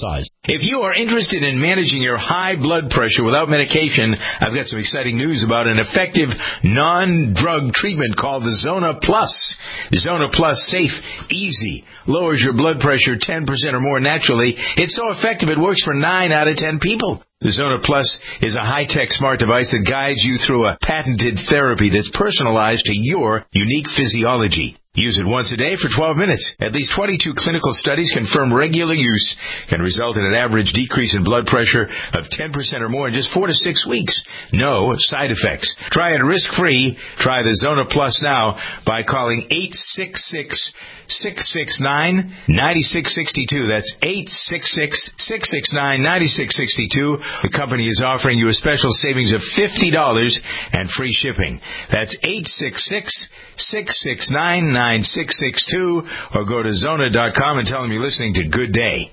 If you are interested in managing your high blood pressure without medication, I've got some exciting news about an effective non-drug treatment called the Zona Plus. Zona Plus, safe, easy, lowers your blood pressure ten percent or more naturally. It's so effective it works for nine out of ten people. The Zona Plus is a high-tech smart device that guides you through a patented therapy that's personalized to your unique physiology. Use it once a day for twelve minutes. At least twenty-two clinical studies confirm regular use can result in an average decrease in blood pressure of ten percent or more in just four to six weeks. No side effects. Try it risk-free. Try the Zona Plus now by calling eight six six, six six nine, nine six six two. That's eight six six, six six nine, nine six six two. The company is offering you a special savings of fifty dollars and free shipping. That's eight six six, six six nine, nine six six two, or go to Zona dot com and tell them you're listening to Good Day.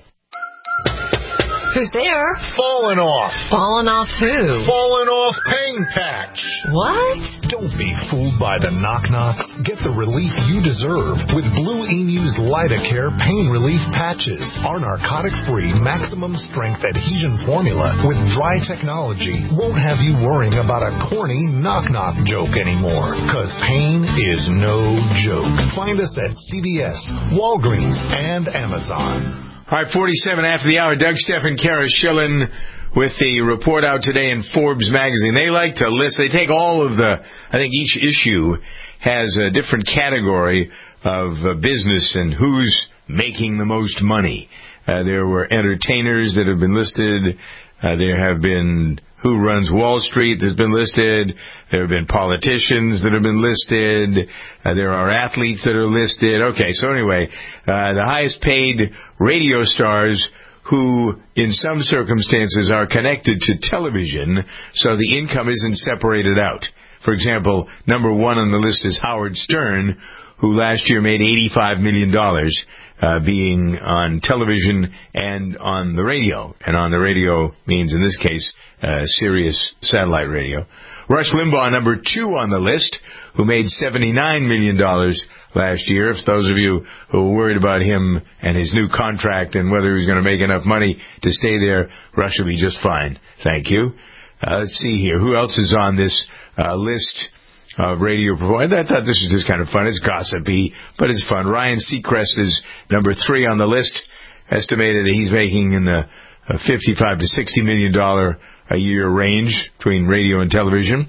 Who's there? Falling off. Falling off who? Falling off pain patch. What? Don't be fooled by the knock-knocks. Get the relief you deserve with Blue Emu's Lidocare pain relief patches. Our narcotic-free, maximum-strength adhesion formula with dry technology won't have you worrying about a corny knock-knock joke anymore. Because pain is no joke. Find us at C V S, Walgreens, and Amazon. All right, forty-seven after the hour. Doug Stephan, Kara Schillen with the report out today in Forbes magazine. They like to list, they take all of the, I think each issue has a different category of uh, business and who's making the most money. Uh, there were entertainers that have been listed. Uh, there have been who runs Wall Street that's been listed. There have been politicians that have been listed. Uh, there are athletes that are listed. Okay, so anyway, uh, the highest paid radio stars who in some circumstances are connected to television, so the income isn't separated out. For example, number one on the list is Howard Stern, who last year made eighty-five million dollars. Uh, being on television and on the radio. And on the radio means, in this case, uh, Sirius satellite radio. Rush Limbaugh, number two on the list, who made seventy-nine million dollars last year. If those of you who are worried about him and his new contract and whether he's going to make enough money to stay there, Rush will be just fine. Thank you. Uh, let's see here. Who else is on this uh, list? Uh, radio performer. I thought this was just kind of fun. It's gossipy, but it's fun. Ryan Seacrest is number three on the list. Estimated that he's making in the uh, fifty-five to sixty million dollar a year range between radio and television.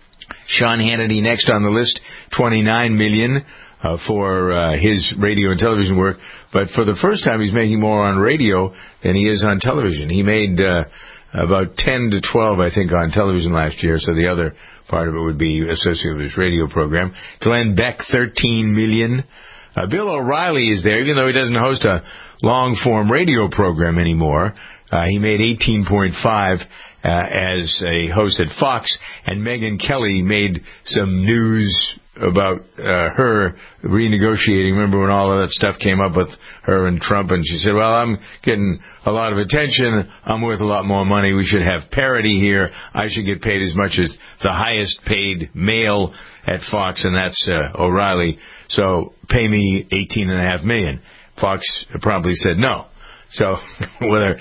Sean Hannity next on the list, twenty-nine million uh, for uh, his radio and television work. But for the first time, he's making more on radio than he is on television. He made uh, about ten to twelve, I think, on television last year. So the other part of it would be associated with his radio program. Glenn Beck, thirteen million dollars. Uh, Bill O'Reilly is there, even though he doesn't host a long-form radio program anymore. Uh, he made eighteen point five uh, as a host at Fox. And Megyn Kelly made some news about uh, her renegotiating. Remember when all of that stuff came up with her and Trump, and she said, well, I'm getting a lot of attention. I'm worth a lot more money. We should have parity here. I should get paid as much as the highest paid male at Fox, and that's uh, O'Reilly. So pay me eighteen and a half million. Fox promptly said no. So whether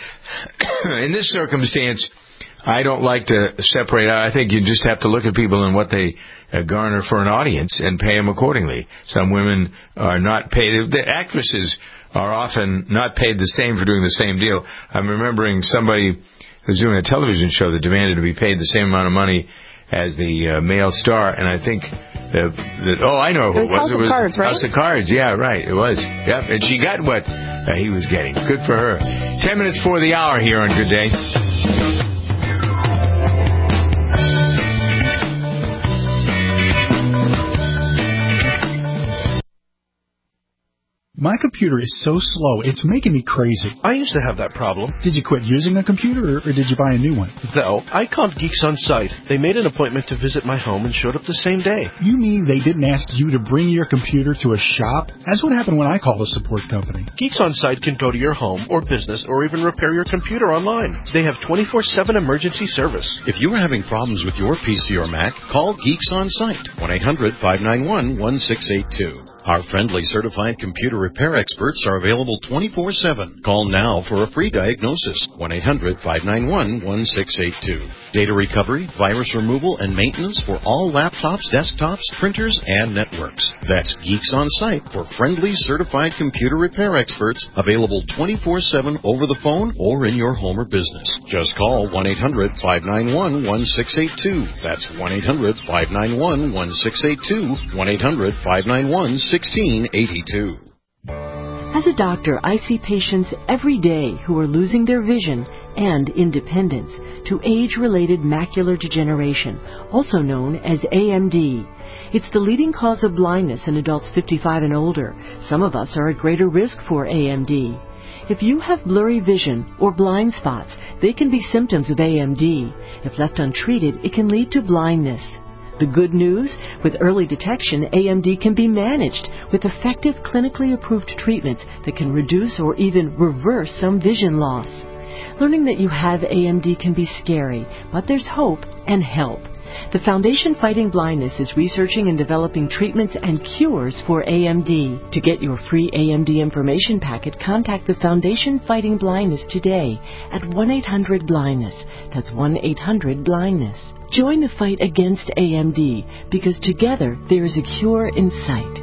in this circumstance, I don't like to separate out. I think you just have to look at people and what they uh, garner for an audience and pay them accordingly. Some women are not paid. The actresses are often not paid the same for doing the same deal. I'm remembering somebody who was doing a television show that demanded to be paid the same amount of money as the uh, male star, and I think that, that oh, I know who it was. House of Cards, right? House of Cards, yeah, right, it was. Yep, and she got what uh, he was getting. Good for her. Ten minutes for the hour here on Good Day. My computer is so slow, it's making me crazy. I used to have that problem. Did you quit using a computer, or, or did you buy a new one? No, I called Geeks On Site. They made an appointment to visit my home and showed up the same day. You mean they didn't ask you to bring your computer to a shop? That's what happened when I called a support company. Geeks On Site can go to your home or business or even repair your computer online. They have twenty-four seven emergency service. If you are having problems with your P C or Mac, call Geeks On Site, one eight hundred, five nine one, one six eight two. Our friendly certified computer repair experts are available twenty-four seven. Call now for a free diagnosis. one eight hundred five nine one one six eight two. Data recovery, virus removal, and maintenance for all laptops, desktops, printers, and networks. That's Geeks On Site for friendly certified computer repair experts available twenty-four seven over the phone or in your home or business. Just call one eight hundred five nine one one six eight two. That's one eight hundred five nine one one six eight two. one eight hundred five nine one one six eight two. As a doctor, I see patients every day who are losing their vision and independence to age-related macular degeneration, also known as A M D. It's the leading cause of blindness in adults fifty-five and older. Some of us are at greater risk for A M D. If you have blurry vision or blind spots, they can be symptoms of A M D. If left untreated, it can lead to blindness. The good news, with early detection, A M D can be managed with effective clinically approved treatments that can reduce or even reverse some vision loss. Learning that you have A M D can be scary, but there's hope and help. The Foundation Fighting Blindness is researching and developing treatments and cures for A M D. To get your free A M D information packet, contact the Foundation Fighting Blindness today at one eight hundred blindness. That's one eight hundred blindness. Join the fight against A M D, because together there is a cure in sight.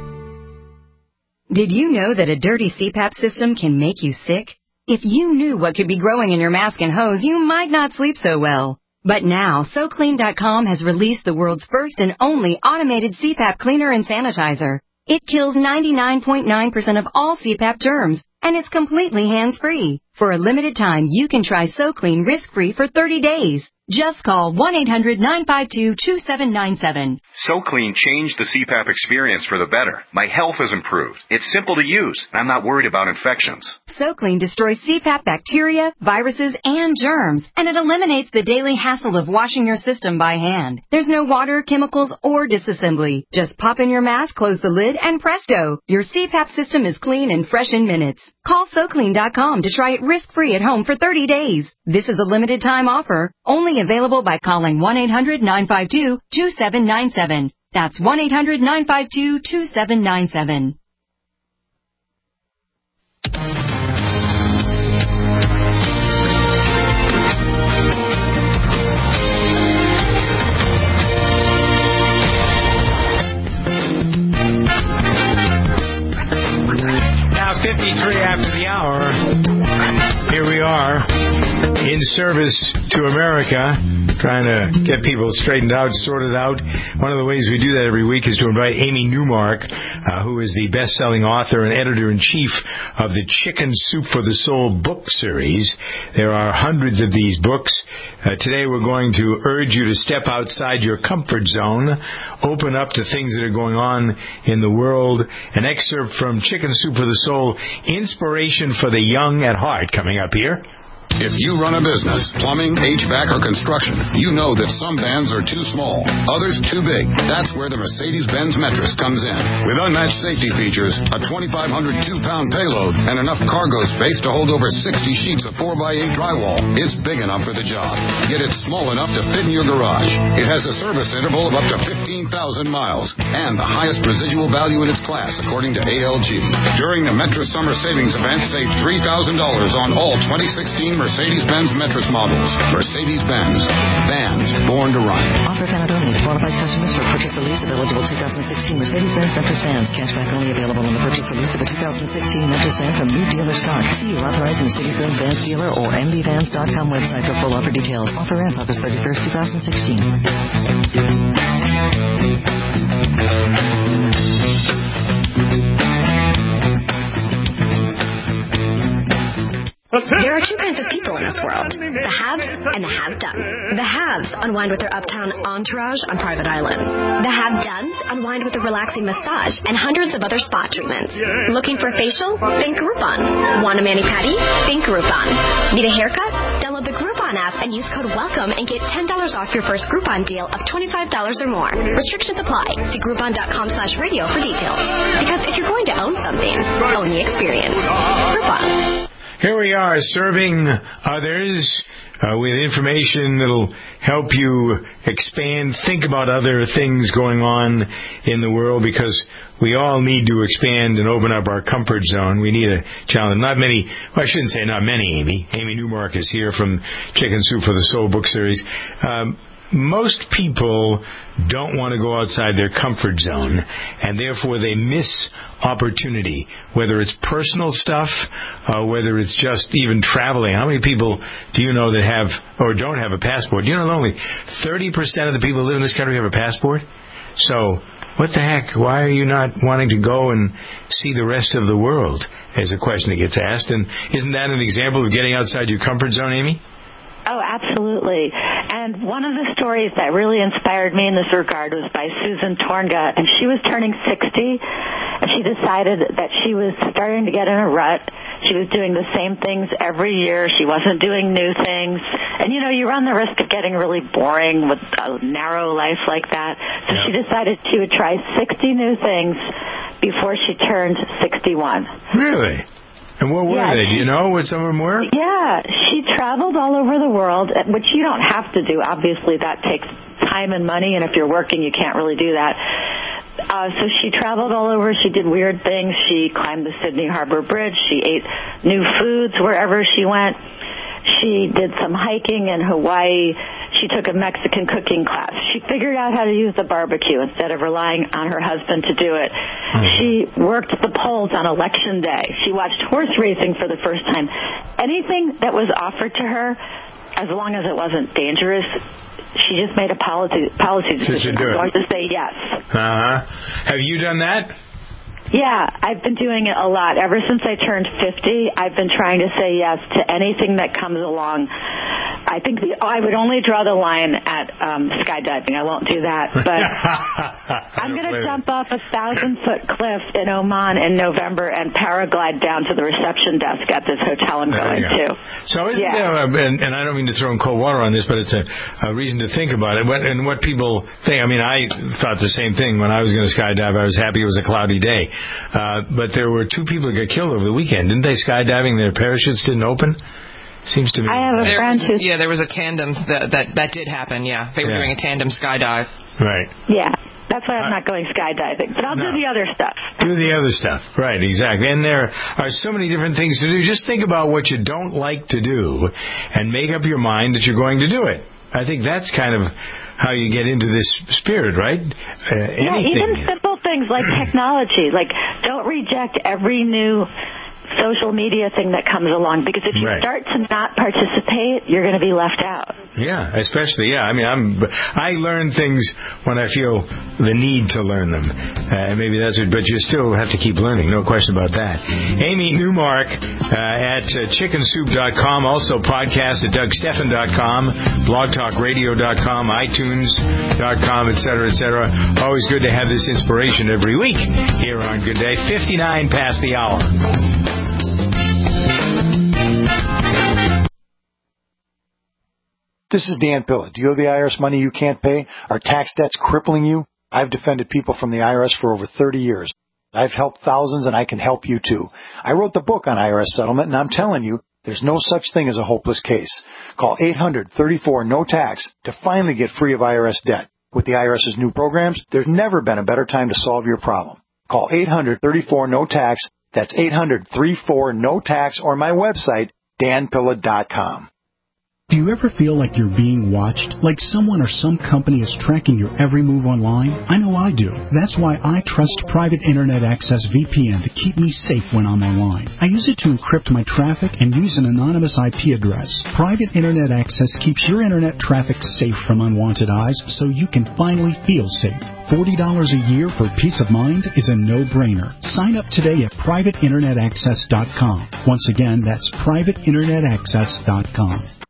Did you know that a dirty C PAP system can make you sick? If you knew what could be growing in your mask and hose, you might not sleep so well. But now, So Clean dot com has released the world's first and only automated C PAP cleaner and sanitizer. It kills ninety-nine point nine percent of all C PAP germs, and it's completely hands-free. For a limited time, you can try SoClean risk-free for thirty days. Just call one eight hundred nine five two two seven nine seven. SoClean changed the C PAP experience for the better. My health has improved. It's simple to use, and I'm not worried about infections. SoClean destroys C PAP bacteria, viruses, and germs, and it eliminates the daily hassle of washing your system by hand. There's no water, chemicals, or disassembly. Just pop in your mask, close the lid, and presto! Your C PAP system is clean and fresh in minutes. Call So Clean dot com to try it risk-free at home for thirty days. This is a limited time offer, only available by calling one eight hundred nine five two two seven nine seven. That's one eight hundred nine five two two seven nine seven. Now fifty-three after the hour. Here we are in service to America, trying to get people straightened out, sorted out. One of the ways we do that every week is to invite Amy Newmark, uh, who is the best-selling author and editor-in-chief of the Chicken Soup for the Soul book series. There are hundreds of these books. Uh, today we're going to urge you to step outside your comfort zone, open up to things that are going on in the world. An excerpt from Chicken Soup for the Soul, Inspiration for the Young at Heart, coming up here. If you run a business, plumbing, H V A C, or construction, you know that some vans are too small, others too big. That's where the Mercedes-Benz Metris comes in. With unmatched safety features, a twenty-five hundred two-pound payload, and enough cargo space to hold over sixty sheets of four by eight drywall, it's big enough for the job. Yet it's small enough to fit in your garage. It has a service interval of up to fifteen thousand miles, and the highest residual value in its class, according to A L G. During the Metris Summer Savings Event, save three thousand dollars on all twenty sixteen Mercedes-Benz Metris models. Mercedes-Benz. Vans born to run. Offer valid only. Qualified customers for purchase or lease of eligible two thousand sixteen Mercedes-Benz Metris vans. Cashback only available on the purchase or lease of a two thousand sixteen Metris van from new dealer stock. See your authorized Mercedes-Benz Vans dealer or M B vans dot com website for full offer details. Offer ends August thirty-first, twenty sixteen. There are two kinds of people in this world, the haves and the have-dones. The haves unwind with their uptown entourage on private islands. The have-dones unwind with a relaxing massage and hundreds of other spa treatments. Looking for a facial? Think Groupon. Want a mani-pedi? Think Groupon. Need a haircut? Download the Groupon app and use code WELCOME and get ten dollars off your first Groupon deal of twenty-five dollars or more. Restrictions apply. See Groupon dot com slash radio for details. Because if you're going to own something, own the experience. Groupon. Here we are, serving others uh, with information that'll help you expand, think about other things going on in the world, because we all need to expand and open up our comfort zone. We need a challenge. Not many, well, I shouldn't say not many, Amy. Amy Newmark is here from Chicken Soup for the Soul book series. Um, most people don't want to go outside their comfort zone, and therefore they miss opportunity, whether it's personal stuff, uh, whether it's just even traveling. How many people do you know that have or don't have a passport? Do you know that only thirty percent of the people who live in this country have a passport? So what the heck? Why are you not wanting to go and see the rest of the world, is a question that gets asked. And isn't that an example of getting outside your comfort zone, Amy? Oh, absolutely. And one of the stories that really inspired me in this regard was by Susan Tornga, and she was turning sixty, and she decided that she was starting to get in a rut. She was doing the same things every year. She wasn't doing new things. And, you know, you run the risk of getting really boring with a narrow life like that. So yeah. She decided she would try sixty new things before she turned sixty-one. Really? And what were yeah, they? Do you know what some of them were? Yeah, she traveled all over the world, which you don't have to do. Obviously, that takes time and money, and if you're working, you can't really do that. Uh, so she traveled all over. She did weird things. She climbed the Sydney Harbor Bridge. She ate new foods wherever she went. She did some hiking in Hawaii. She took a Mexican cooking class. She figured out how to use the barbecue instead of relying on her husband to do it. Mm. She worked the polls on election day. She watched horse racing for the first time. Anything that was offered to her, as long as it wasn't dangerous, she just made a policy policy decision. I'm going to say yes. Uh-huh. Have you done that? Yeah, I've been doing it a lot. Ever since I turned fifty, I've been trying to say yes to anything that comes along. I think the, I would only draw the line at um, skydiving. I won't do that. But I'm going to jump off a thousand-foot cliff in Oman in November and paraglide down to the reception desk at this hotel I'm going to. So isn't yeah. there, a, and, and I don't mean to throw in cold water on this, but it's a, a reason to think about it. What, and what people think, I mean, I thought the same thing when I was going to skydive. I was happy it was a cloudy day. Uh, but there were two people that got killed over the weekend. Didn't they skydiving? Their parachutes didn't open? Seems to me. I have a there friend was, who... Yeah, there was a tandem. That that, that did happen, yeah. They were yeah. doing a tandem skydive. Right. Yeah. That's why I'm not going skydiving. But I'll no. do the other stuff. Do the other stuff. Right, exactly. And there are so many different things to do. Just think about what you don't like to do and make up your mind that you're going to do it. I think that's kind of how you get into this spirit, right? Uh, yeah, anything. Even simple things like technology. Like, don't reject every new social media thing that comes along, because if you right. start to not participate, you're going to be left out. Yeah, especially, yeah. I mean, I'm, I learn things when I feel the need to learn them. Uh, maybe that's it, but you still have to keep learning, no question about that. Amy Newmark uh, at uh, chicken soup dot com, also podcast at doug steffen dot com, blog talk radio dot com, itunes dot com, et cetera, et cetera. Always good to have this inspiration every week here on Good Day. fifty-nine past the hour. This is Dan Pilla. Do you owe the I R S money you can't pay? Are tax debts crippling you? I've defended people from the I R S for over thirty years. I've helped thousands, and I can help you too. I wrote the book on I R S settlement, and I'm telling you, there's no such thing as a hopeless case. Call eight hundred, thirty-four, no tax to finally get free of I R S debt. With the IRS's new programs, there's never been a better time to solve your problem. Call eight hundred, thirty-four, no tax. That's eight hundred, thirty-four, no tax, or my website, dan pilla dot com. Do you ever feel like you're being watched? Like someone or some company is tracking your every move online? I know I do. That's why I trust Private Internet Access V P N to keep me safe when I'm online. I use it to encrypt my traffic and use an anonymous I P address. Private Internet Access keeps your internet traffic safe from unwanted eyes so you can finally feel safe. forty dollars a year for peace of mind is a no-brainer. Sign up today at private internet access dot com. Once again, that's private internet access dot com.